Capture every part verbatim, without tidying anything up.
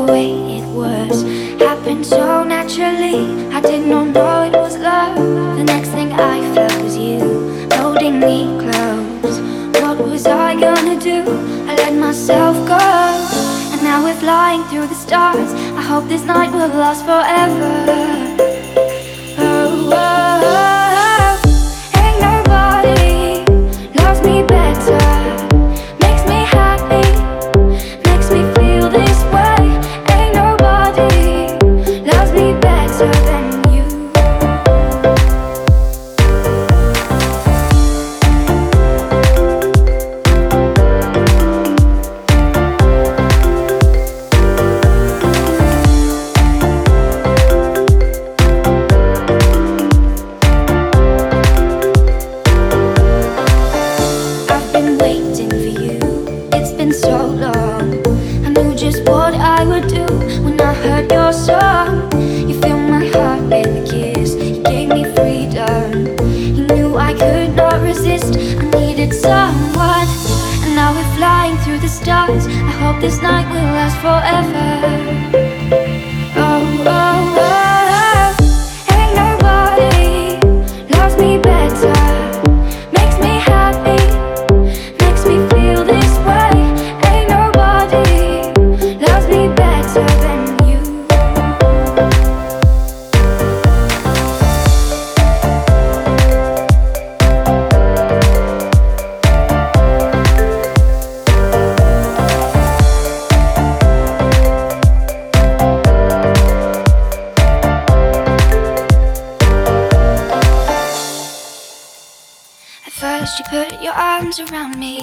way it was. Happened so naturally, I did not know it was love. The next thing I felt was you holding me close. What was I gonna do? I let myself go, and now we're flying through the stars. I hope this night will last forever. Oh, oh, oh. Ain't nobody loves me better, makes me happy, makes me feel this way. Ain't nobody loves me better than you. I've been waiting for you, it's been so long. I knew just what I would do when I heard your song. You filled my heart with a kiss, you gave me freedom. You knew I could not resist, I needed someone. And now we're flying through the stars. I hope this night will last forever. Oh, oh, oh. Ain't nobody loves me better, makes me happy, makes me feel this way. Ain't nobody loves me better than you. At first you put your arms around me,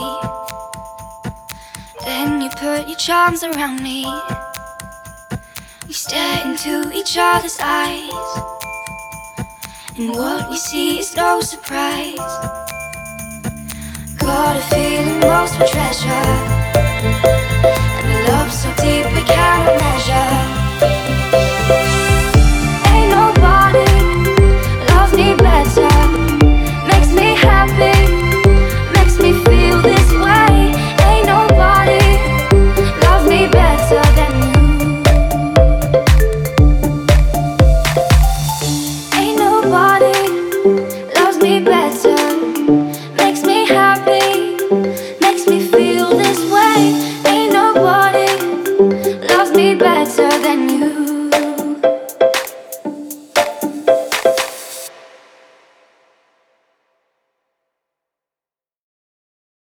then you put your charms around me. We stare into each other's eyes, and what we see is no surprise. Got a feeling lost for treasure, and a love so deep we cannot measure.